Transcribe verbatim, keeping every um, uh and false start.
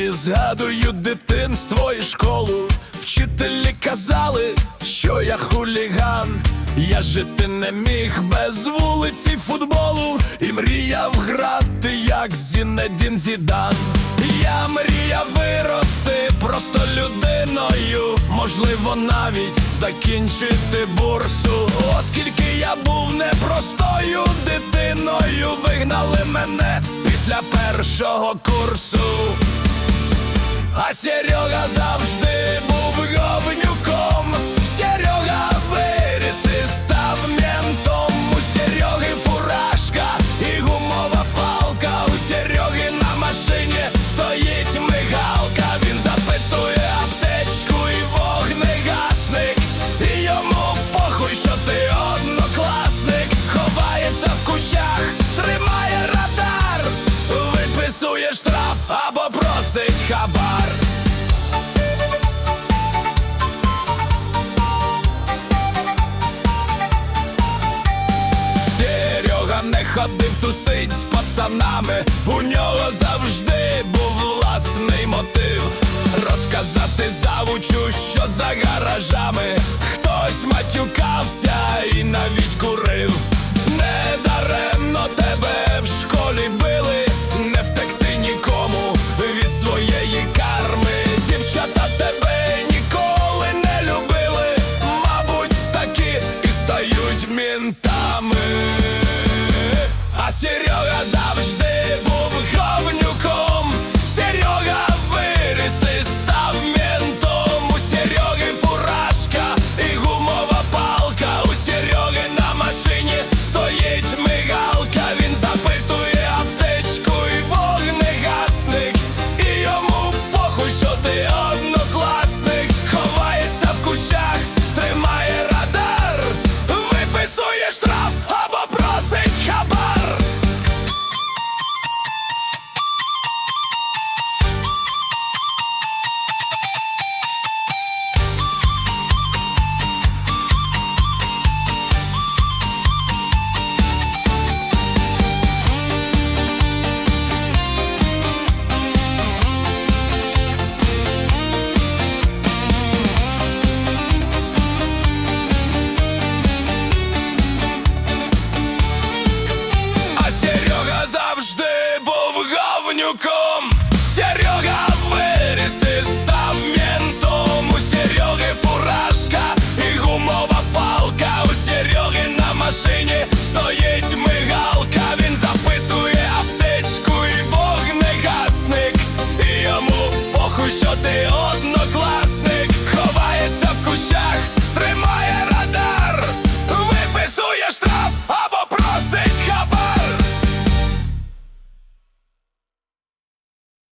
І згадую дитинство і школу. Вчителі казали, що я хуліган. Я жити не міг без вулиці футболу. І мріяв грати, як Зінедін Зідан. Я мріяв вирости просто людиною, можливо навіть закінчити бурсу. Оскільки я був непростою дитиною, вигнали мене після першого курсу. А Серега завжди був говнюком. Серега виріс і став ментом. У Сереги фуражка і гумова палка. У Сереги на машині стоїть мигалка. Він запитує аптечку і вогнегасник. І йому похуй, що ти однокласник. Ховається в кущах, тримає радар, виписує штраф або просить хабар. Серега не ходив тусить з пацанами. У нього завжди був власний мотив. Розказати завучу, що за гаражами хтось матюкався і навіть курив. Недаремно тебе в школі били, не втекти нікому від своєї карми. Дівчата тебе ніколи не любили, мабуть, такі і стають ментами. А Серега завжди